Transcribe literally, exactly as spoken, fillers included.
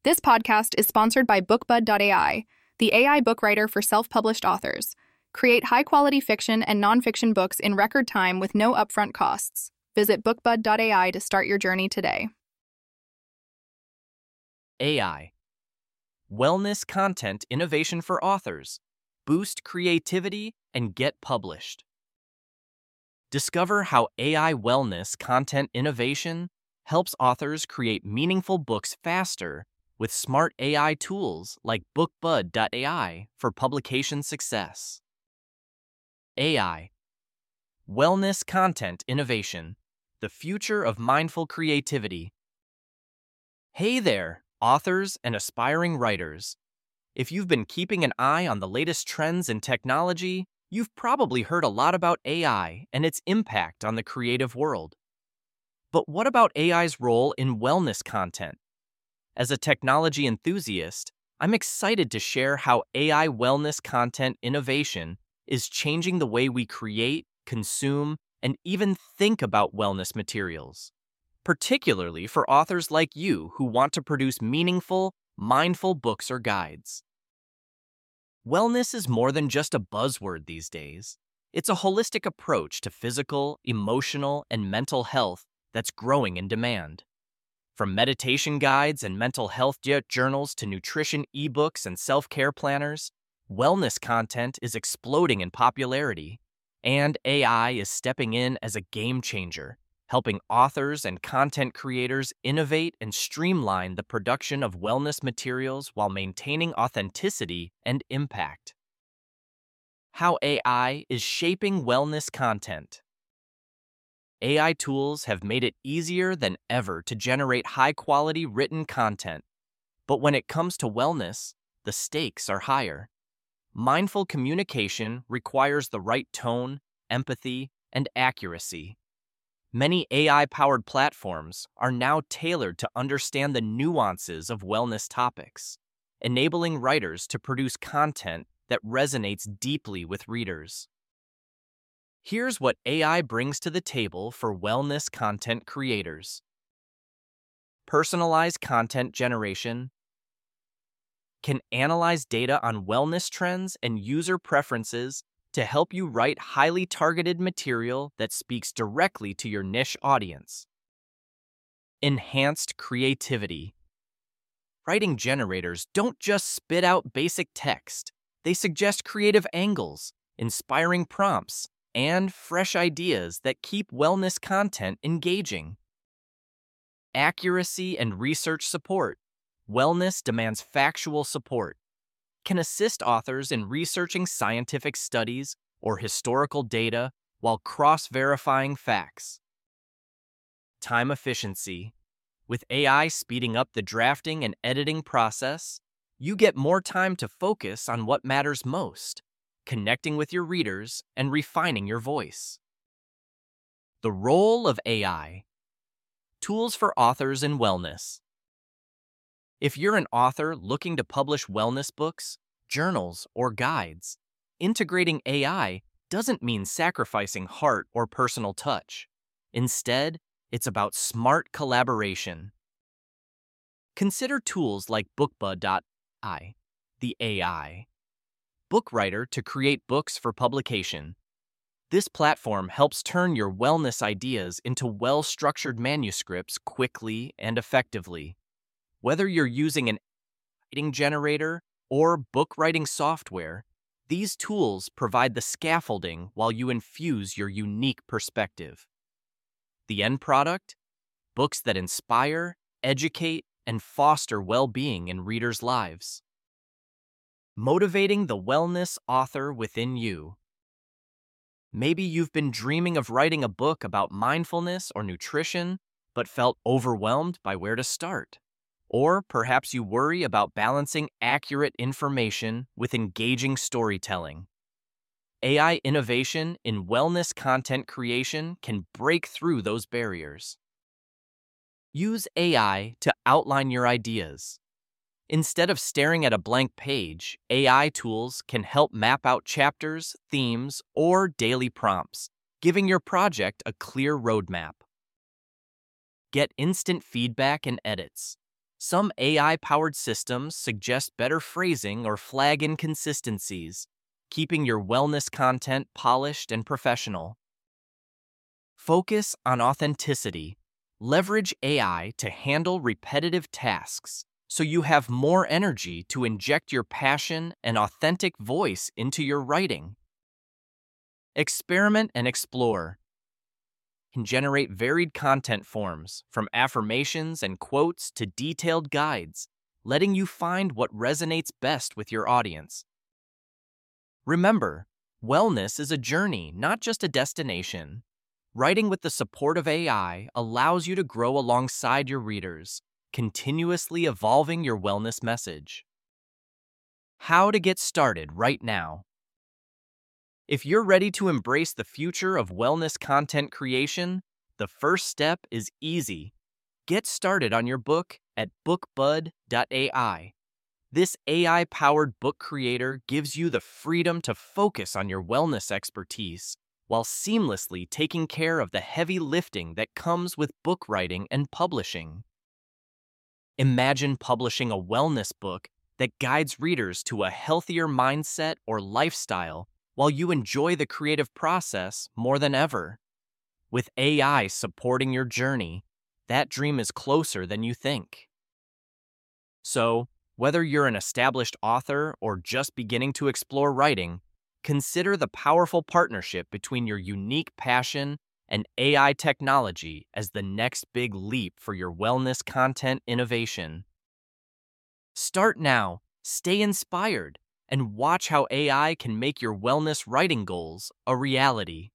This podcast is sponsored by BookBud dot A I, the A I book writer for self-published authors. Create high-quality fiction and nonfiction books in record time with no upfront costs. Visit BookBud dot A I to start your journey today. A I. Wellness content innovation for authors. Boost creativity and get published. Discover how A I wellness content innovation helps authors create meaningful books faster with smart A I tools like BookBud dot A I for publication success. A I. Wellness content innovation. The future of mindful creativity. Hey there, authors and aspiring writers. If you've been keeping an eye on the latest trends in technology, you've probably heard a lot about A I and its impact on the creative world. But what about A I's role in wellness content? As a technology enthusiast, I'm excited to share how A I wellness content innovation is changing the way we create, consume, and even think about wellness materials, particularly for authors like you who want to produce meaningful, mindful books or guides. Wellness is more than just a buzzword these days. It's a holistic approach to physical, emotional, and mental health that's growing in demand. From meditation guides and mental health journals to nutrition ebooks and self-care planners, wellness content is exploding in popularity, and A I is stepping in as a game changer, helping authors and content creators innovate and streamline the production of wellness materials while maintaining authenticity and impact. How A I is shaping wellness content. A I tools have made it easier than ever to generate high-quality written content. But when it comes to wellness, the stakes are higher. Mindful communication requires the right tone, empathy, and accuracy. Many A I-powered platforms are now tailored to understand the nuances of wellness topics, enabling writers to produce content that resonates deeply with readers. Here's what A I brings to the table for wellness content creators. Personalized content generation can analyze data on wellness trends and user preferences to help you write highly targeted material that speaks directly to your niche audience. Enhanced creativity. Writing generators don't just spit out basic text. They suggest creative angles, inspiring prompts, and fresh ideas that keep wellness content engaging. Accuracy and research support. Wellness demands factual support. Can assist authors in researching scientific studies or historical data while cross-verifying facts. Time efficiency. With A I speeding up the drafting and editing process, you get more time to focus on what matters most, connecting with your readers and refining your voice. The role of A I. Tools for authors in wellness. If you're an author looking to publish wellness books, journals, or guides, integrating A I doesn't mean sacrificing heart or personal touch. Instead, it's about smart collaboration. Consider tools like BookBud dot A I, the A I book writer to create books for publication. This platform helps turn your wellness ideas into well-structured manuscripts quickly and effectively. Whether you're using an writing generator or book writing software, these tools provide the scaffolding while you infuse your unique perspective. The end product? Books that inspire, educate, and foster well-being in readers' lives. Motivating the wellness author within you. Maybe you've been dreaming of writing a book about mindfulness or nutrition, but felt overwhelmed by where to start. Or perhaps you worry about balancing accurate information with engaging storytelling. A I innovation in wellness content creation can break through those barriers. Use A I to outline your ideas. Instead of staring at a blank page, A I tools can help map out chapters, themes, or daily prompts, giving your project a clear roadmap. Get instant feedback and edits. Some A I-powered systems suggest better phrasing or flag inconsistencies, keeping your wellness content polished and professional. Focus on authenticity. Leverage A I to handle repetitive tasks so you have more energy to inject your passion and authentic voice into your writing. Experiment and explore. Can generate varied content forms, from affirmations and quotes to detailed guides, letting you find what resonates best with your audience. Remember, wellness is a journey, not just a destination. Writing with the support of A I allows you to grow alongside your readers, continuously evolving your wellness message. How to get started right now. If you're ready to embrace the future of wellness content creation, the first step is easy. Get started on your book at bookbud dot A I. This A I-powered book creator gives you the freedom to focus on your wellness expertise while seamlessly taking care of the heavy lifting that comes with book writing and publishing. Imagine publishing a wellness book that guides readers to a healthier mindset or lifestyle while you enjoy the creative process more than ever. With A I supporting your journey, that dream is closer than you think. So, whether you're an established author or just beginning to explore writing, consider the powerful partnership between your unique passion and A I technology as the next big leap for your wellness content innovation. Start now, stay inspired, and watch how A I can make your wellness writing goals a reality.